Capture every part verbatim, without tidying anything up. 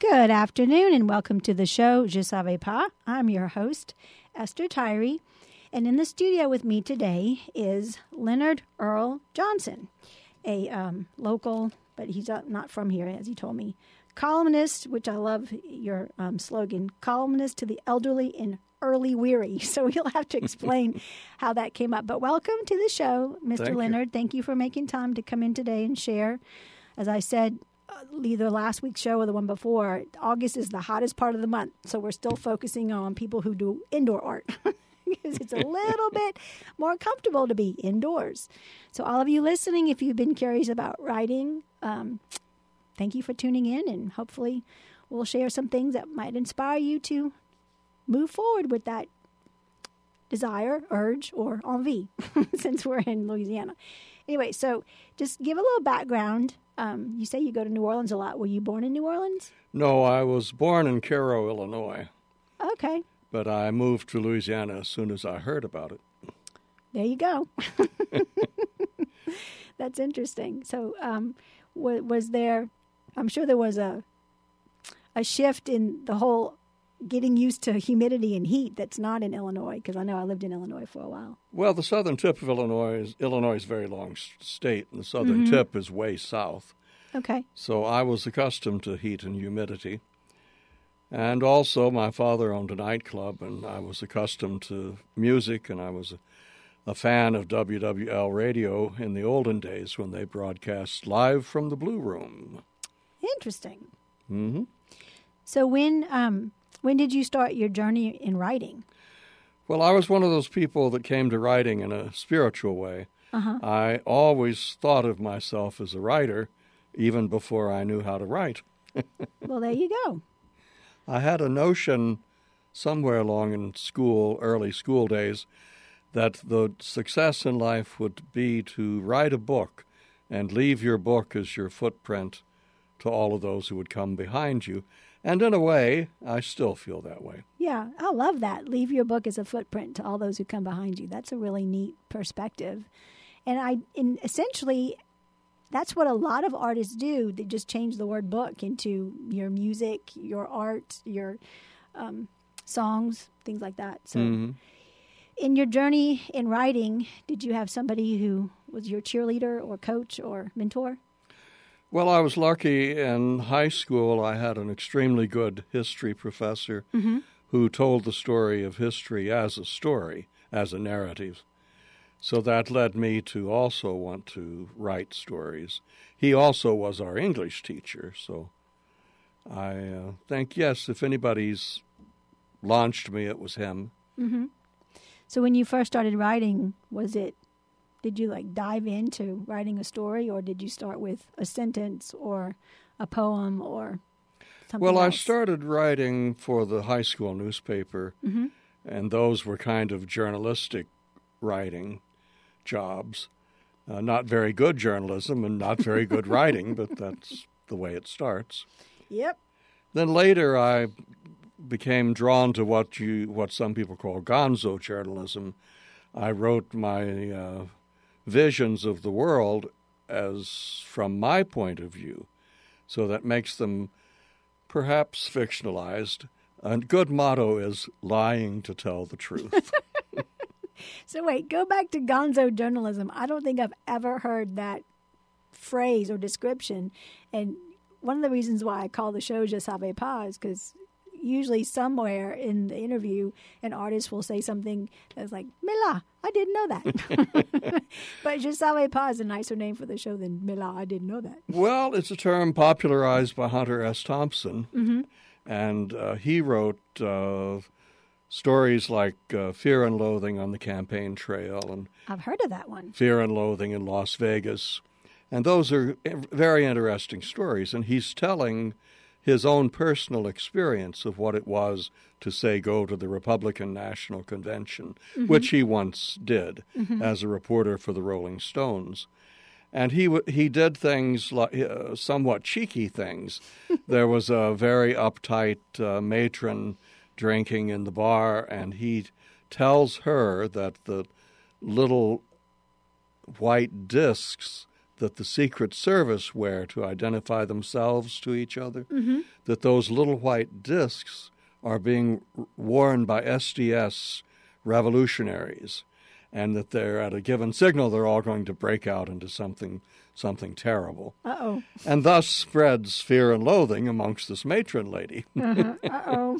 Good afternoon and welcome to the show, Je Savais Pas. I'm your host, Esther Tyree. And in the studio with me today is Leonard Earl Johnson, a um, local, but he's not from here, as he told me, columnist, which I love your um, slogan, columnist to the elderly and early weary. So you'll have to explain how that came up. But welcome to the show, Mister Thank Leonard. You. Thank you for making time to come in today and share. As I said, either last week's show or the one before, August is the hottest part of the month. So we're still focusing on people who do indoor art because it's a little bit more comfortable to be indoors. So all of you listening, if you've been curious about writing, um, thank you for tuning in, and hopefully we'll share some things that might inspire you to move forward with that desire, urge, or envie, since we're in Louisiana. Anyway, so just give a little background. Um, you say you go to New Orleans a lot. Were you born in New Orleans? No, I was born in Cairo, Illinois. Okay. But I moved to Louisiana as soon as I heard about it. There you go. That's interesting. So um, w- was there, I'm sure there was a a shift in the whole getting used to humidity and heat that's not in Illinois, because I know I lived in Illinois for a while. Well, the southern tip of Illinois is, Illinois is a very long state, and the southern mm-hmm. tip is way south. Okay. So I was accustomed to heat and humidity. And also, my father owned a nightclub, and I was accustomed to music, and I was a, a fan of W W L radio in the olden days when they broadcast live from the Blue Room. Interesting. Mm-hmm. So when um, when did you start your journey in writing? Well, I was one of those people that came to writing in a spiritual way. Uh-huh. I always thought of myself as a writer, even before I knew how to write. Well, there you go. I had a notion somewhere along in school, early school days, that the success in life would be to write a book and leave your book as your footprint to all of those who would come behind you. And in a way, I still feel that way. Yeah, I love that. Leave your book as a footprint to all those who come behind you. That's a really neat perspective. And I, in essentially, that's what a lot of artists do. They just change the word book into your music, your art, your um, songs, things like that. So mm-hmm. in your journey in writing, did you have somebody who was your cheerleader or coach or mentor? Well, I was lucky. In high school, I had an extremely good history professor mm-hmm. who told the story of history as a story, as a narrative. So that led me to also want to write stories. He also was our English teacher, so I uh, think, yes, if anybody's launched me, it was him. Mm-hmm. So when you first started writing, was it, did you like dive into writing a story, or did you start with a sentence or a poem or something Well, else? I started writing for the high school newspaper, mm-hmm. and those were kind of journalistic writing jobs. Uh, not very good journalism and not very good writing, but that's the way it starts. Yep. Then later I became drawn to what you what some people call gonzo journalism. I wrote my uh, visions of the world as from my point of view, so that makes them perhaps fictionalized. A good motto is lying to tell the truth. So wait, go back to gonzo journalism. I don't think I've ever heard that phrase or description. And one of the reasons why I call the show Je Savais Pas is because usually somewhere in the interview, an artist will say something that's like, Mila, I didn't know that. But Je Savais Pas is a nicer name for the show than Mila, I didn't know that. Well, it's a term popularized by Hunter S. Thompson. Mm-hmm. And uh, he wrote uh, stories like uh, Fear and Loathing on the Campaign Trail and I've heard of that one. Fear and Loathing in Las Vegas. And those are very interesting stories. And he's telling his own personal experience of what it was to, say, go to the Republican National Convention, mm-hmm. which he once did mm-hmm. as a reporter for the Rolling Stones. And he he did things, like uh, somewhat cheeky things. There was a very uptight uh, matron drinking in the bar, and he tells her that the little white discs that the Secret Service wear to identify themselves to each other, Mm-hmm. that those little white discs are being worn by S D S revolutionaries, and that they're at a given signal, they're all going to break out into something something terrible. Uh-oh. And thus spreads fear and loathing amongst this matron lady. Uh-huh. Uh-oh.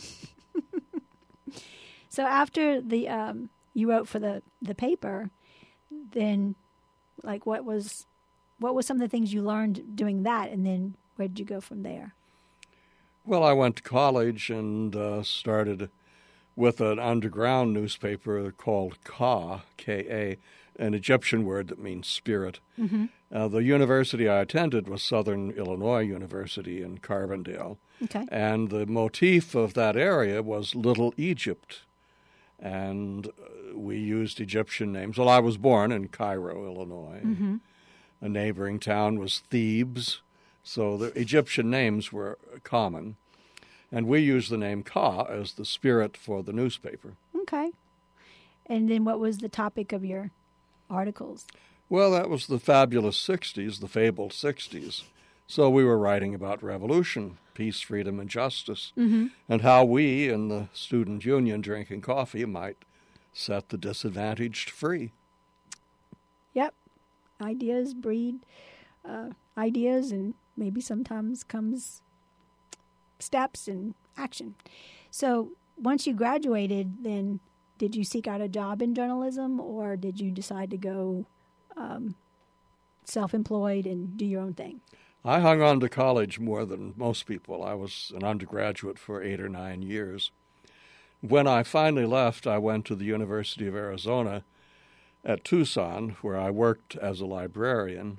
So after the um, you wrote for the, the paper, then like what was what was some of the things you learned doing that, and then where did you go from there? Well, I went to college and uh, started with an underground newspaper called Ka, K A, an Egyptian word that means spirit. Mm-hmm. Uh, the university I attended was Southern Illinois University in Carbondale. Okay. And the motif of that area was Little Egypt. And uh, we used Egyptian names. Well, I was born in Cairo, Illinois. Mm-hmm. A neighboring town was Thebes. So the Egyptian names were common. And we used the name Ka as the spirit for the newspaper. Okay. And then what was the topic of your articles? Well, that was the fabulous sixties, the fabled sixties. So we were writing about revolution, peace, freedom, and justice, Mm-hmm. and how we in the student union drinking coffee might set the disadvantaged free. Yep. Ideas breed uh, ideas, and maybe sometimes comes steps and action. So once you graduated, then did you seek out a job in journalism, or did you decide to go um, self-employed and do your own thing? I hung on to college more than most people. I was an undergraduate for eight or nine years. When I finally left, I went to the University of Arizona at Tucson, where I worked as a librarian.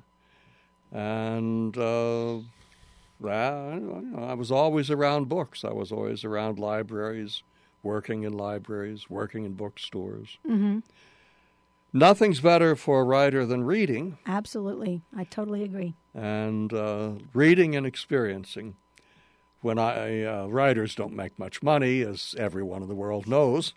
And uh, that, you know, I was always around books. I was always around libraries, working in libraries, working in bookstores. Mm-hmm. Nothing's better for a writer than reading. Absolutely. I totally agree. And uh, reading and experiencing. When I uh, writers don't make much money, as everyone in the world knows.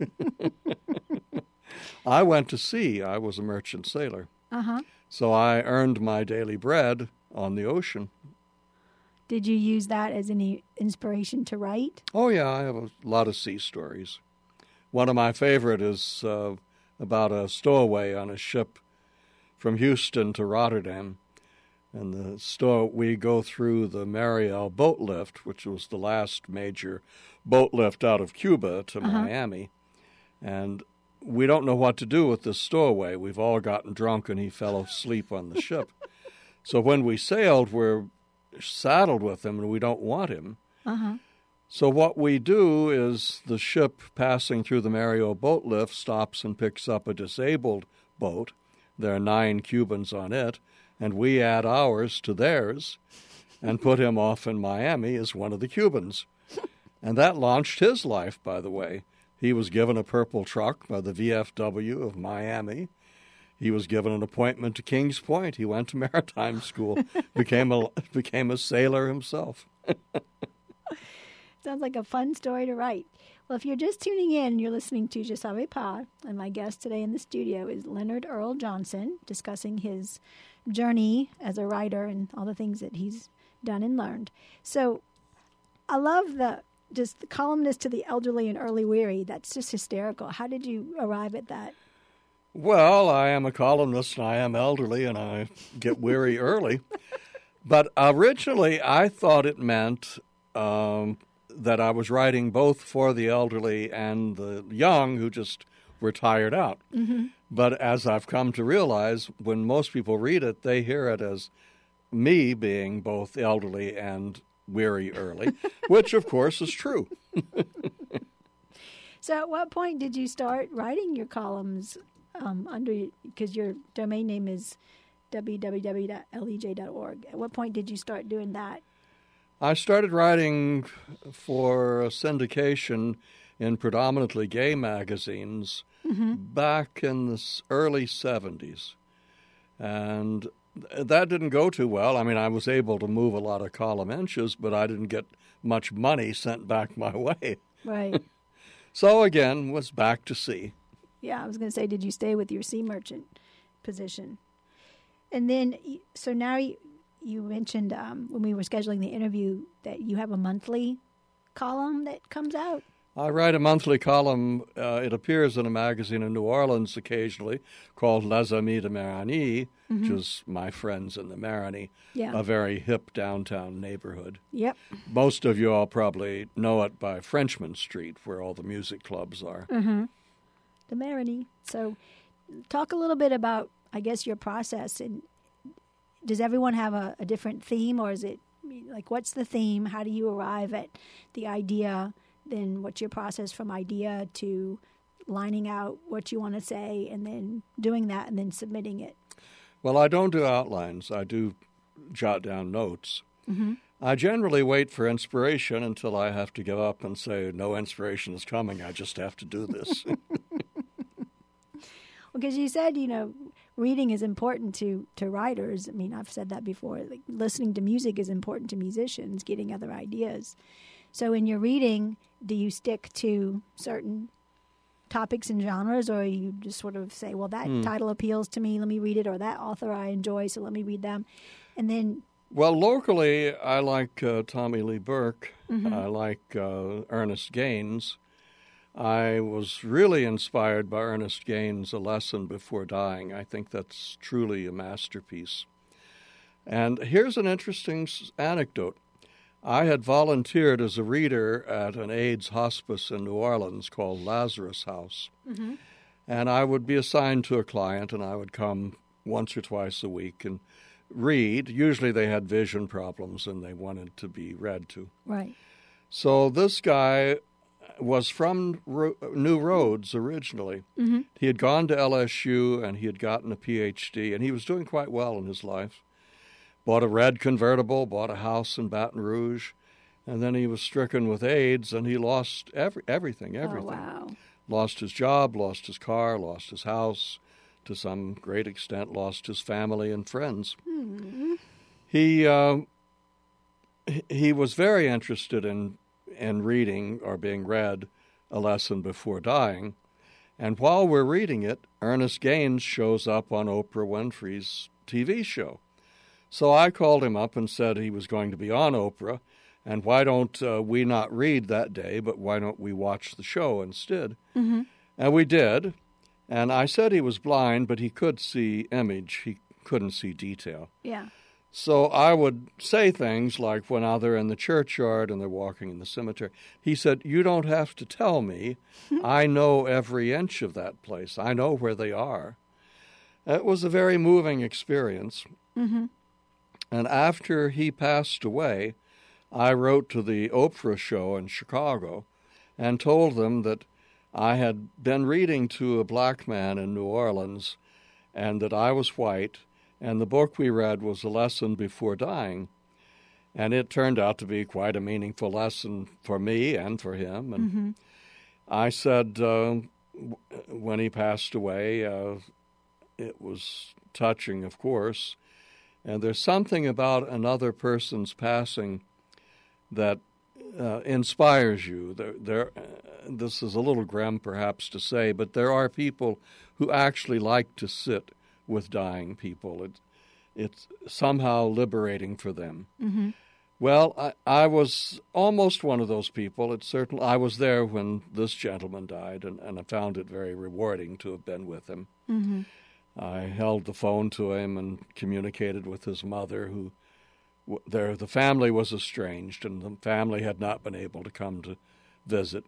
I went to sea. I was a merchant sailor. Uh-huh. So I earned my daily bread on the ocean. Did you use that as any inspiration to write? Oh, yeah, I have a lot of sea stories. One of my favorite is uh, about a stowaway on a ship from Houston to Rotterdam. And the stow we go through the Mariel boat lift, which was the last major boat lift out of Cuba to Uh-huh. Miami. And we don't know what to do with this stowaway. We've all gotten drunk and he fell asleep on the ship. So when we sailed, we're saddled with him and we don't want him. Uh-huh. So what we do is the ship passing through the Mariel boat lift stops and picks up a disabled boat. There are nine Cubans on it, and we add ours to theirs and put him off in Miami as one of the Cubans. And that launched his life, by the way. He was given a purple truck by the V F W of Miami. He was given an appointment to Kings Point. He went to maritime school, became a became a sailor himself. Sounds like a fun story to write. Well, if you're just tuning in, you're listening to Je Savais Pas, and my guest today in the studio is Leonard Earl Johnson, discussing his journey as a writer and all the things that he's done and learned. So I love the just the columnist to the elderly and early weary. That's just hysterical. How did you arrive at that? Well, I am a columnist, and I am elderly, and I get weary early. But originally, I thought it meant um, that I was writing both for the elderly and the young who just were tired out. Mm-hmm. But as I've come to realize, when most people read it, they hear it as me being both elderly and weary early, which, of course, is true. So at what point did you start writing your columns um, under, because your domain name is w w w dot l e j dot org. At what point did you start doing that? I started writing for syndication in predominantly gay magazines Mm-hmm. back in the early seventies. And that didn't go too well. I mean, I was able to move a lot of column inches, but I didn't get much money sent back my way. Right. So again, was back to sea. Yeah, I was going to say, did you stay with your sea merchant position? And then, y- so now you, you mentioned um, when we were scheduling the interview that you have a monthly column that comes out. I write a monthly column. Uh, it appears in a magazine in New Orleans occasionally called Les Amis de Marigny, mm-hmm. which is My Friends in the Marigny, yeah. a very hip downtown neighborhood. Yep. Most of you all probably know it by Frenchman Street, where all the music clubs are. Mm-hmm. The Marigny. So talk a little bit about, I guess, your process. And does everyone have a, a different theme, or is it, like, what's the theme? How do you arrive at the idea? Then what's your process from idea to lining out what you want to say and then doing that and then submitting it? Well, I don't do outlines. I do jot down notes. Mm-hmm. I generally wait for inspiration until I have to give up and say, no inspiration is coming. I just have to do this. Because you said, you know, reading is important to, to writers. I mean, I've said that before. Like, listening to music is important to musicians, getting other ideas. So in your reading, do you stick to certain topics and genres, or you just sort of say, well, that mm. title appeals to me, let me read it, or that author I enjoy, so let me read them? And then... Well, locally, I like uh, Tommy Lee Burke. Mm-hmm. I like uh, Ernest Gaines. I was really inspired by Ernest Gaines' A Lesson Before Dying. I think that's truly a masterpiece. And here's an interesting anecdote. I had volunteered as a reader at an AIDS hospice in New Orleans called Lazarus House. Mm-hmm. And I would be assigned to a client, and I would come once or twice a week and read. Usually they had vision problems, and they wanted to be read to. Right. So this guy was from Ro- New Roads originally. Mm-hmm. He had gone to L S U, and he had gotten a P H D, and he was doing quite well in his life. Bought a red convertible, bought a house in Baton Rouge, and then he was stricken with AIDS, and he lost every, everything, everything. Oh, wow. Lost his job, lost his car, lost his house, to some great extent lost his family and friends. Mm-hmm. He uh, he was very interested in, in reading or being read A Lesson Before Dying, and while we're reading it, Ernest Gaines shows up on Oprah Winfrey's T V show. So I called him up and said he was going to be on Oprah, and why don't uh, we not read that day, but why don't we watch the show instead? Mm-hmm. And we did, and I said he was blind, but he could see image. He couldn't see detail. Yeah. So I would say things like when now they're in the churchyard and they're walking in the cemetery. He said, you don't have to tell me. I know every inch of that place. I know where they are. It was a very moving experience. Mm-hmm. And after he passed away, I wrote to the Oprah show in Chicago and told them that I had been reading to a black man in New Orleans and that I was white, and the book we read was A Lesson Before Dying. And it turned out to be quite a meaningful lesson for me and for him. And mm-hmm. I said uh, when he passed away, uh, it was touching, of course. And there's something about another person's passing that uh, inspires you. There, there, uh, this is a little grim, perhaps, to say, but there are people who actually like to sit with dying people. It, it's somehow liberating for them. Mm-hmm. Well, I, I was almost one of those people. It certainly, I was there when this gentleman died, and, and I found it very rewarding to have been with him. Mm-hmm. I held the phone to him and communicated with his mother, who there the family was estranged, and the family had not been able to come to visit.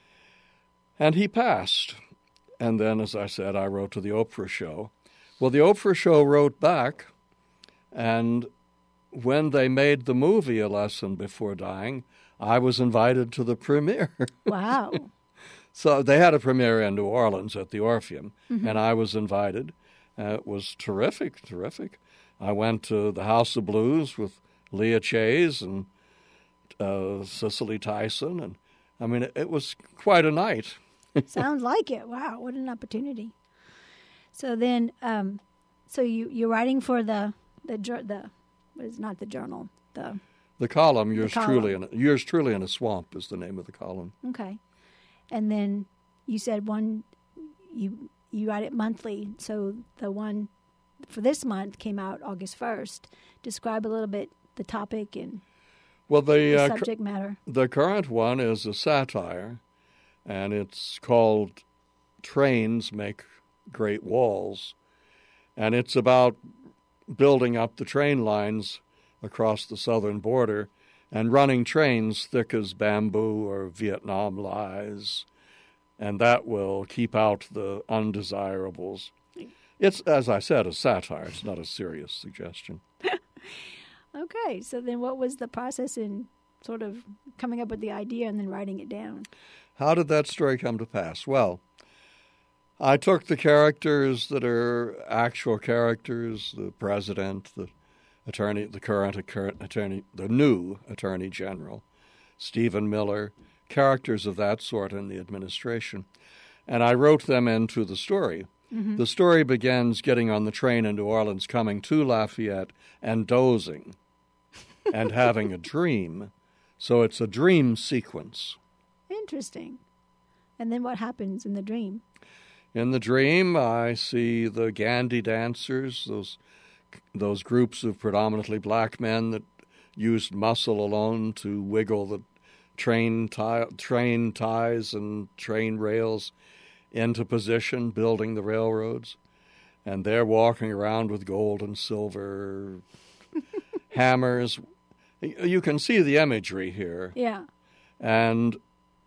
And he passed. And then, as I said, I wrote to the Oprah show. Well, the Oprah show wrote back, and when they made the movie A Lesson Before Dying, I was invited to the premiere. Wow. So they had a premiere in New Orleans at the Orpheum, mm-hmm. and I was invited. Uh, it was terrific, terrific. I went to the House of Blues with Leah Chase and uh, Cicely Tyson, and I mean, it, it was quite a night. Sounds like it. Wow, what an opportunity. So then, um, so you you're writing for the the the what is not the journal the the column. Yours the column. truly in a, yours truly in a swamp is the name of the column. Okay, and then you said one you you write it monthly. So the one for this month came out August first. Describe a little bit the topic and Well, the, the uh, subject matter. the current one is a satire, and it's called Trains Make Great Walls. And it's about building up the train lines across the southern border and running trains thick as bamboo or Vietnam lies. And that will keep out the undesirables. It's, as I said, a satire. It's not a serious suggestion. Okay, so then what was the process in sort of coming up with the idea and then writing it down? How did that story come to pass? Well, I took the characters that are actual characters, the president, the attorney, the current, current attorney, the new attorney general, Stephen Miller, characters of that sort in the administration, and I wrote them into the story. Mm-hmm. The story begins getting on the train in New Orleans, coming to Lafayette, and dozing, and having a dream. So it's a dream sequence. Interesting. And then what happens in the dream? In the dream, I see the Gandhi dancers, those those groups of predominantly black men that used muscle alone to wiggle the train tie, train ties and train rails into position, building the railroads. And they're walking around with gold and silver hammers. You can see the imagery here. Yeah. And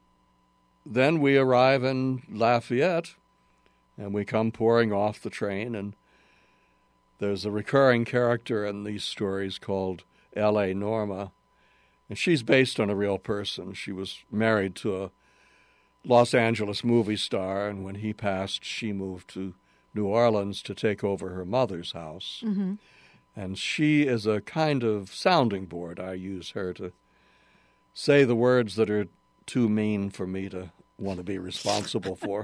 then we arrive in Lafayette, and we come pouring off the train, and there's a recurring character in these stories called L A. Norma, and she's based on a real person. She was married to a Los Angeles movie star, and when he passed, she moved to New Orleans to take over her mother's house. Mm-hmm. And she is a kind of sounding board. I use her to say the words that are too mean for me to want to be responsible for.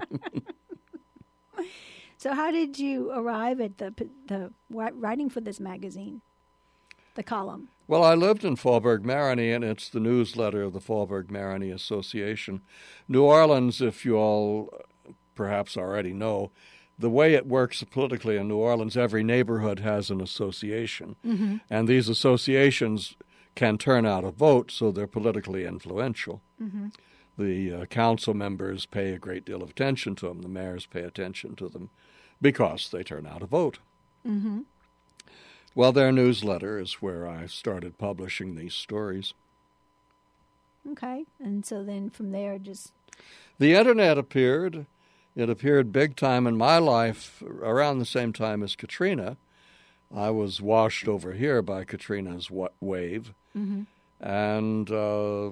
So how did you arrive at the the writing for this magazine, the column? Well, I lived in Faubourg-Marigny, and it's the newsletter of the Faubourg-Marigny Association. New Orleans, if you all perhaps already know, the way it works politically in New Orleans, every neighborhood has an association. Mm-hmm. And these associations can turn out a vote, so they're politically influential. Mm-hmm. The uh, council members pay a great deal of attention to them. The mayors pay attention to them because they turn out a vote. Mm-hmm. Well, their newsletter is where I started publishing these stories. Okay. And so then from there, just... The Internet appeared. It appeared big time in my life around the same time as Katrina. I was washed over here by Katrina's wave. Mm-hmm. And, uh,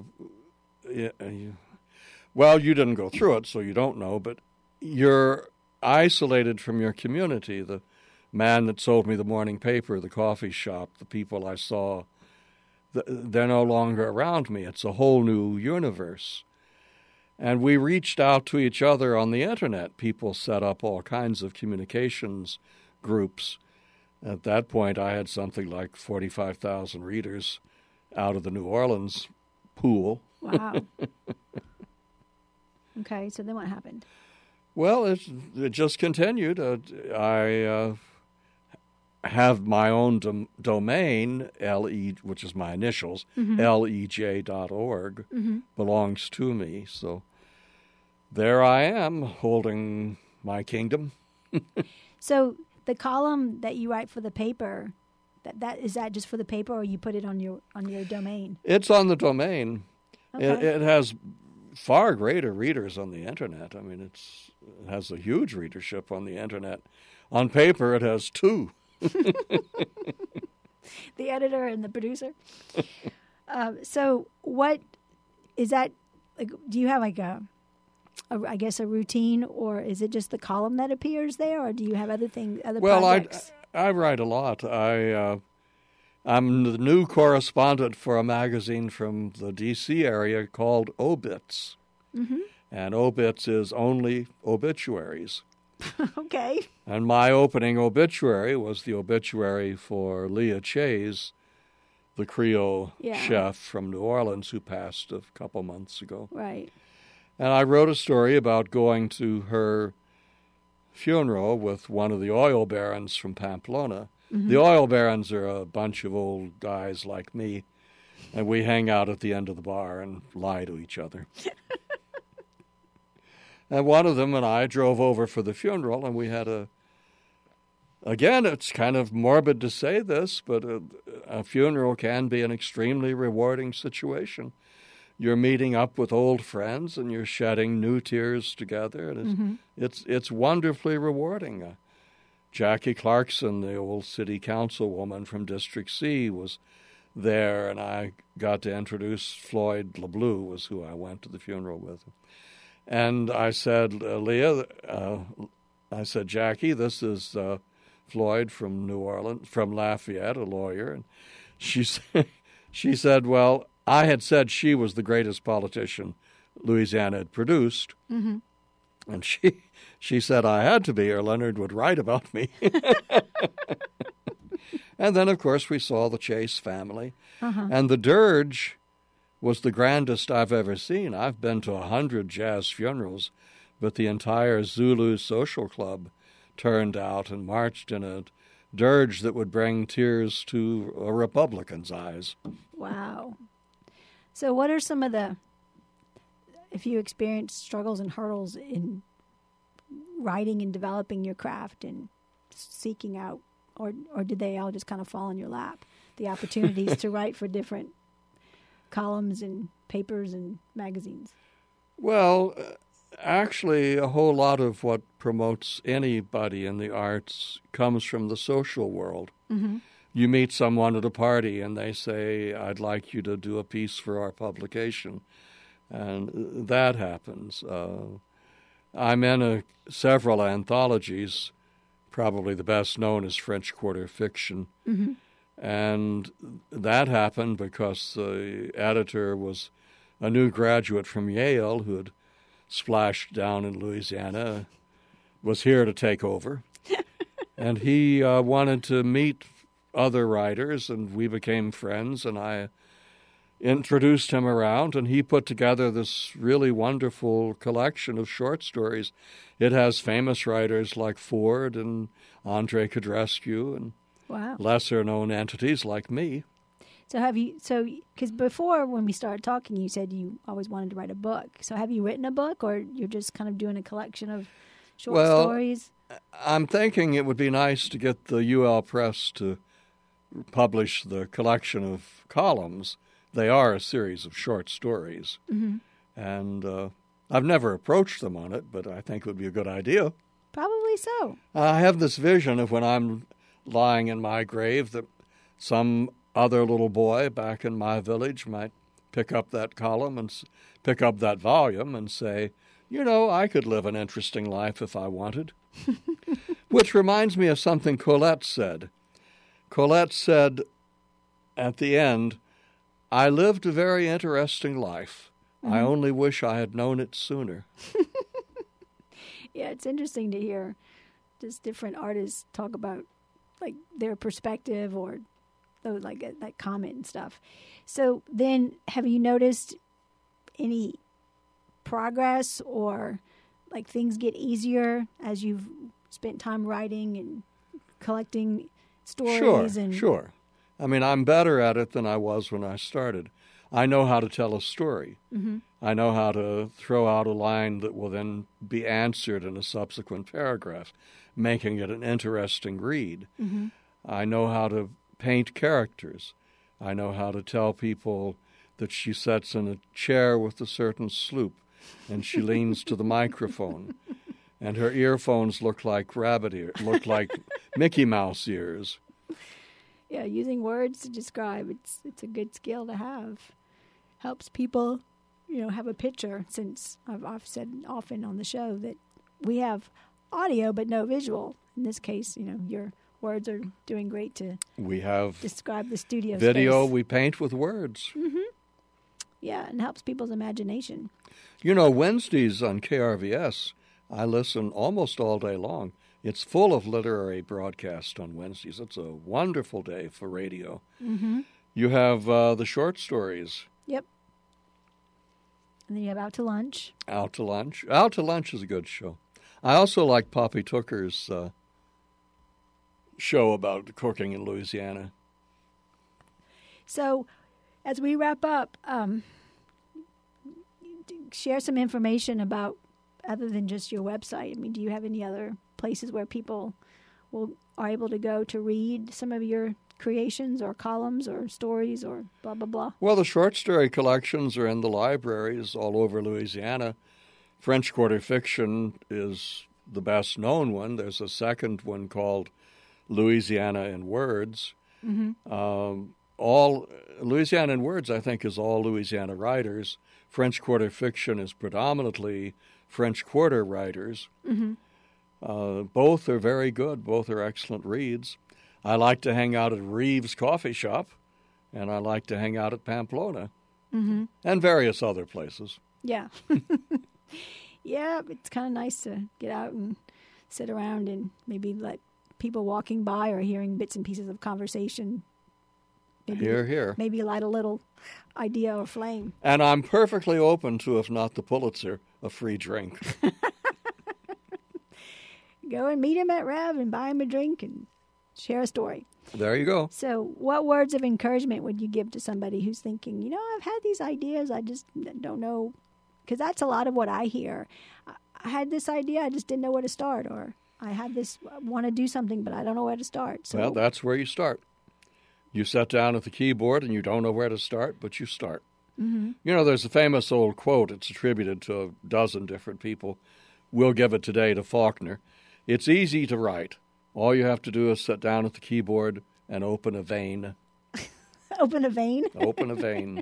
well, you didn't go through it, so you don't know, but you're isolated from your community. The man that sold me the morning paper, the coffee shop, the people I saw, they're no longer around me. It's a whole new universe. And we reached out to each other on the Internet. People set up all kinds of communications groups. At that point, I had something like forty-five thousand readers out of the New Orleans pool. Wow. Okay, so then what happened? Well, it, it just continued. Uh, I uh, have my own dom- domain, L E, which is my initials, mm-hmm. L E J dot org, mm-hmm. belongs to me. So there I am, holding my kingdom. So the column that you write for the paper, that, that is that just for the paper, or you put it on your on your domain? It's on the domain. Okay. It, it has far greater readers on the Internet. I mean, it's, it has a huge readership on the Internet. On paper, it has two. The editor and the producer. um, so, what is that? Like, do you have like a, a, I guess, a routine, or is it just the column that appears there, or do you have other things, other well, projects? Well, I I write a lot. I uh, I'm the new correspondent for a magazine from the D C area called Obits, mm-hmm. and Obits is only obituaries. Okay. And my opening obituary was the obituary for Leah Chase, the Creole yeah. chef from New Orleans who passed a couple months ago. Right. And I wrote a story about going to her funeral with one of the oil barons from Pamplona. Mm-hmm. The oil barons are a bunch of old guys like me, and we hang out at the end of the bar and lie to each other. And one of them and I drove over for the funeral, and we had a, again, it's kind of morbid to say this, but a, a funeral can be an extremely rewarding situation. You're meeting up with old friends, and you're shedding new tears together, and it's Mm-hmm. it's, it's wonderfully rewarding. Uh, Jackie Clarkson, the old city councilwoman from District C, was there, and I got to introduce Floyd LeBleu, was who I went to the funeral with. And I said, uh, Leah, uh, I said, Jackie, this is uh, Floyd from New Orleans, from Lafayette, a lawyer. And she said, she said, well, I had said she was the greatest politician Louisiana had produced. Mm-hmm. And she she said I had to be, or Leonard would write about me. And then, of course, we saw the Chase family. Uh-huh. And the dirge was the grandest I've ever seen. I've been to a hundred jazz funerals, but the entire Zulu Social Club turned out and marched in a dirge that would bring tears to a Republican's eyes. Wow. So what are some of the, if you experienced struggles and hurdles in writing and developing your craft and seeking out, or or did they all just kind of fall in your lap, the opportunities to write for different columns and papers and magazines? Well, uh, actually, a whole lot of what promotes anybody in the arts comes from the social world. Mm-hmm. You meet someone at a party and they say, I'd like you to do a piece for our publication. And that happens. Uh, I'm in a, several anthologies. Probably the best known is French Quarter Fiction. Mm-hmm. And that happened because the editor was a new graduate from Yale who had splashed down in Louisiana, was here to take over. And he uh, wanted to meet other writers, and we became friends, and I introduced him around, and he put together this really wonderful collection of short stories. It has famous writers like Ford and Andre Codrescu and Wow. lesser-known entities like me. So have you, so, because before when we started talking, you said you always wanted to write a book. So have you written a book, or you're just kind of doing a collection of short Well, stories? I'm thinking it would be nice to get the U L Press to publish the collection of columns. They are a series of short stories. Mm-hmm. And uh, I've never approached them on it, but I think it would be a good idea. Probably so. I have this vision of when I'm lying in my grave that some other little boy back in my village might pick up that column and s- pick up that volume and say, you know, I could live an interesting life if I wanted. Which reminds me of something Colette said. Colette said at the end, I lived a very interesting life. Mm-hmm. I only wish I had known it sooner. Yeah, it's interesting to hear just different artists talk about like their perspective or those like that comment and stuff. So then, have you noticed any progress or like things get easier as you've spent time writing and collecting stories? Sure, and sure. I mean, I'm better at it than I was when I started. I know how to tell a story. Mm-hmm. I know how to throw out a line that will then be answered in a subsequent paragraph, making it an interesting read. Mm-hmm. I know how to paint characters. I know how to tell people that she sits in a chair with a certain sloop and she leans to the microphone and her earphones look like rabbit ear, look like Mickey Mouse ears. Yeah, using words to describe, it's it's a good skill to have. Helps people, you know, have a picture, since I've, I've said often on the show that we have audio but no visual. In this case, you know, your words are doing great to We have describe the studio video, space. we paint with words. Mm-hmm. Yeah, and helps people's imagination. You know, Wednesdays on K R V S, I listen almost all day long. It's full of literary broadcasts on Wednesdays. It's a wonderful day for radio. Mm-hmm. You have uh, the short stories. Yep. And then you have Out to Lunch. Out to Lunch. Out to Lunch is a good show. I also like Poppy Tooker's uh, show about cooking in Louisiana. So, as we wrap up, um, share some information about, other than just your website. I mean, do you have any other places where people will are able to go to read some of your creations or columns or stories or blah, blah, blah? Well, the short story collections are in the libraries all over Louisiana. French Quarter Fiction is the best known one. There's a second one called Louisiana in Words. Mm-hmm. Um, all Louisiana in Words, I think, is all Louisiana writers. French Quarter Fiction is predominantly French Quarter writers. Mm-hmm. Uh, both are very good. Both are excellent reads. I like to hang out at Reeves Coffee Shop, and I like to hang out at Pamplona, mm-hmm. and various other places. Yeah. Yeah, it's kind of nice to get out and sit around and maybe let people walking by or hearing bits and pieces of conversation. Maybe, hear, hear. Maybe light a little idea or flame. And I'm perfectly open to, if not the Pulitzer, a free drink. Go and meet him at Rev and buy him a drink and share a story. There you go. So what words of encouragement would you give to somebody who's thinking, you know, I've had these ideas, I just don't know, because that's a lot of what I hear. I had this idea, I just didn't know where to start, or I had this, I want to do something, but I don't know where to start. So, well, that's where you start. You sit down at the keyboard and you don't know where to start, but you start. Mm-hmm. You know, there's a famous old quote, it's attributed to a dozen different people. We'll give it today to Faulkner. It's easy to write. All you have to do is sit down at the keyboard and open a vein. Open a vein? Open a vein.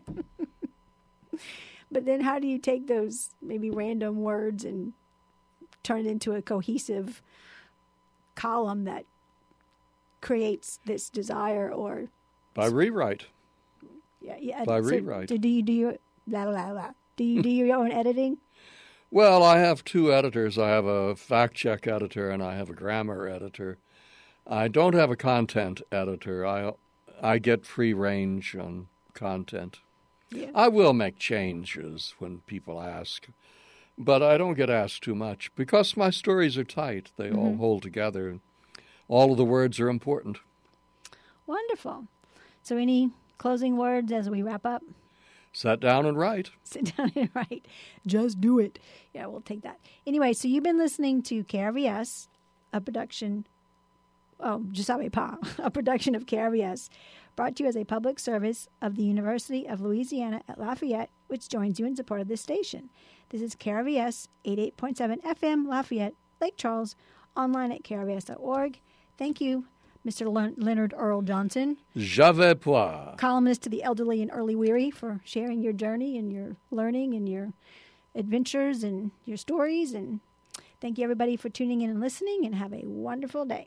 But then how do you take those maybe random words and turn it into a cohesive column that creates this desire or... By rewrite. Yeah, yeah. By so rewrite. Do you do your, blah, blah, blah. Do you do your own editing? Well, I have two editors. I have a fact-check editor and I have a grammar editor. I don't have a content editor. I I get free range on content. Yeah. I will make changes when people ask, but I don't get asked too much because my stories are tight. They mm-hmm. all hold together. All of the words are important. Wonderful. So any closing words as we wrap up? Sit down and write. Sit down and write. Just do it. Yeah, we'll take that. Anyway, so you've been listening to K R V S, a production, oh, Je savais pas, a production of K R V S, brought to you as a public service of the University of Louisiana at Lafayette, which joins you in support of this station. This is K R V S eighty-eight point seven F M, Lafayette, Lake Charles, online at k r v s dot org. Thank you, Mister Le- Leonard Earl Johnson. J'avais pas. Columnist to the elderly and early weary, for sharing your journey and your learning and your adventures and your stories. And thank you, everybody, for tuning in and listening, and have a wonderful day.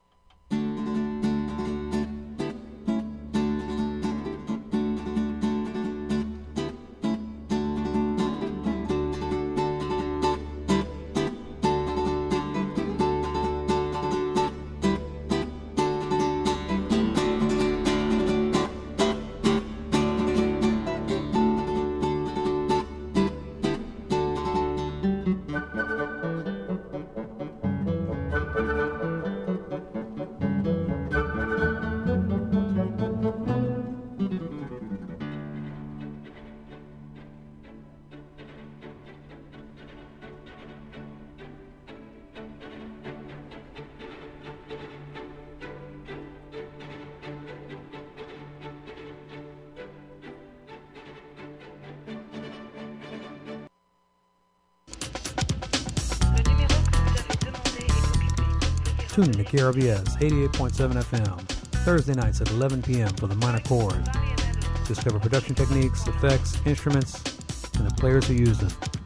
Tune in to K R V S eighty-eight point seven F M, Thursday nights at eleven p.m. for the minor chord. Discover production techniques, effects, instruments, and the players who use them.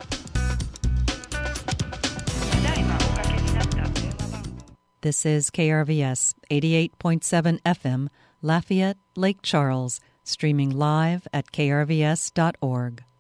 This is K R V S eighty-eight point seven F M, Lafayette, Lake Charles, streaming live at k r v s dot org.